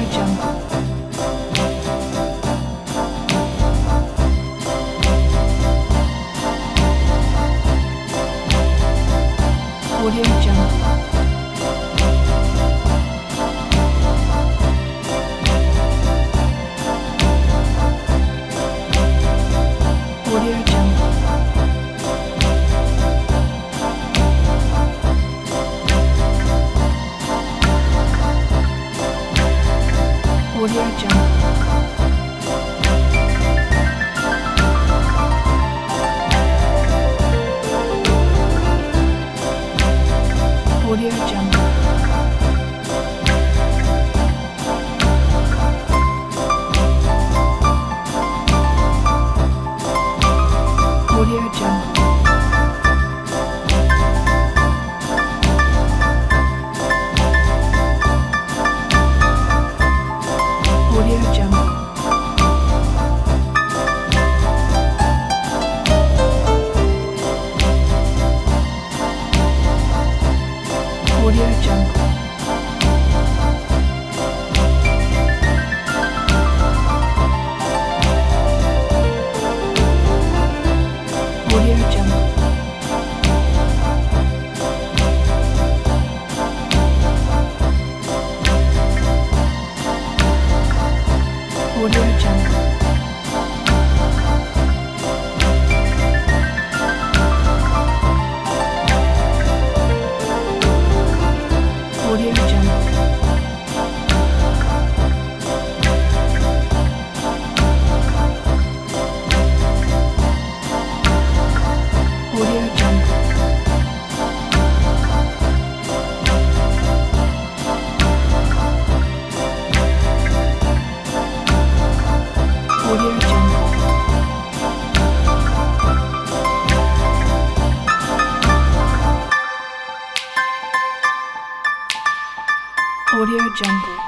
Jungle. Audio Jungle. Audio Jungle. Audio Jungle. Audio Jungle. Audio Jungle. Audio Jungle. Audio Jungle. Audio Jungle. Audio Jungle. Audio Jungle. Audio Jungle. Audio Jungle. Audio Jungle.